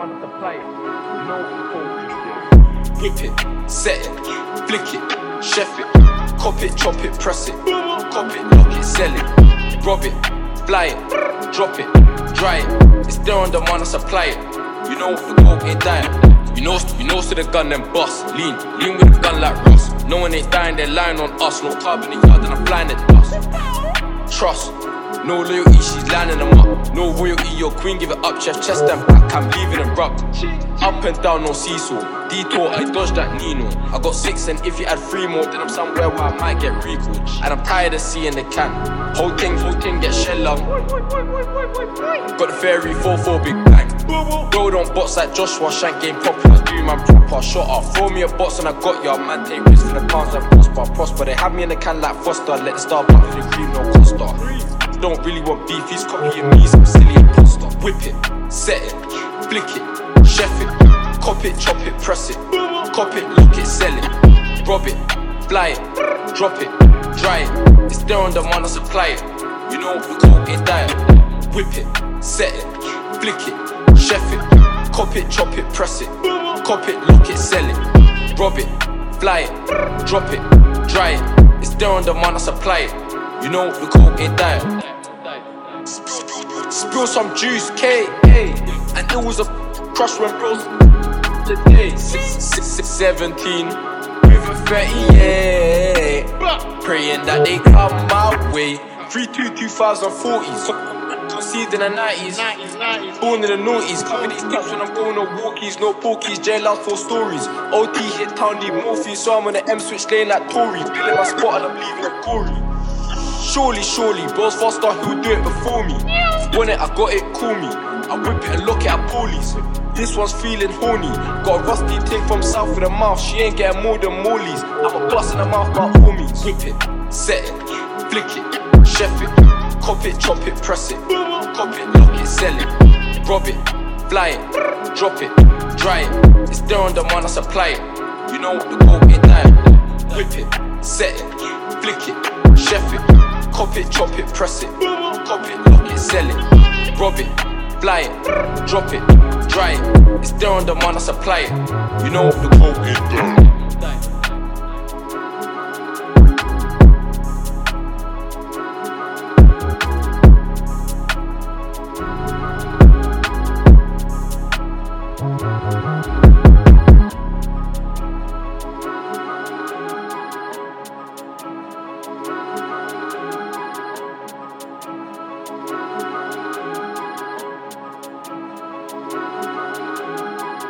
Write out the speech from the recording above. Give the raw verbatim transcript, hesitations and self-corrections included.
one to play it. You know what the code is. Whip it, set it, flick it, chef it, cop it, chop it, press it, cop it, lock it, sell it, rob it, fly it, drop it, dry it. It's there on the man, I supply it. You know the coke ain't dying. You know, you know, to the gun then bust. Lean, lean with the gun like Ross. No one ain't dying, they're lying on us. No carbon in yard, and I'm flying at us. Trust. No loyalty, she's lining them up. No royalty, your queen, give it up, chest, chest and back. I'm leaving it rubbed. Up and down, no seesaw. Detour, I dodged that Nino. I got six, and if you add three more, then I'm somewhere where I might get recalled. And I'm tired of seeing the can. Whole thing, whole thing get shell lung. Got the fairy four four big bang. Rolled on bots like Joshua, shank game popular. Do man proper, shot up. Throw me a box and I got ya. Man, take risks for the pounds and prosper, prosper. They have me in the can like Foster. Let the star back for the cream, no Costa. Don't really want beef, he's copying me, some silly imposter. Whip it, set it, flick it, chef it, cop it, chop it, press it, cop it, lock it, sell it, rob it, fly it, drop it, dry it. It's there on the man, I supply it. You know the coke ain't dying. Whip it, set it, flick it, chef it, cop it, chop it, press it, cop it, lock it, sell it, rob it, fly it, drop it, dry it. It's there on the man, I supply it. You know the coke ain't dying. Spill some juice, K, hey, and it was a crush when bros today. Six, six, six, seventeen, with a thirty, yeah. Praying that they come my way. Three two two thousand forties, conceived in the nineties, born in the noughties. Cover these tips when I'm going on walkies, no porkies. Jail out for stories. O T hit town, need morphine, so I'm on the M switch lane like Tory. Killing my spot and I'm leaving a gory. Surely, surely, bros faster, who'll do it before me? Want it, I got it, call me. I whip it and lock it at police. This one's feeling horny. Got a rusty thing from south with a mouth. She ain't getting more than Molly's. I'm a bust in the mouth, my homies. Whip it, set it, flick it, chef it, cop it, chop it, press it, cop it, lock it, sell it, rob it, fly it, drop it, dry it. It's there on the man, I supply it. You know the coke ain't dying. Whip it, set it, flick it, chef it, cop it, chop it, press it, cop it, lock it, sell it, rob it, fly it, drop it, dry it. It's there on the man, I supply it. You know the coke ain't done.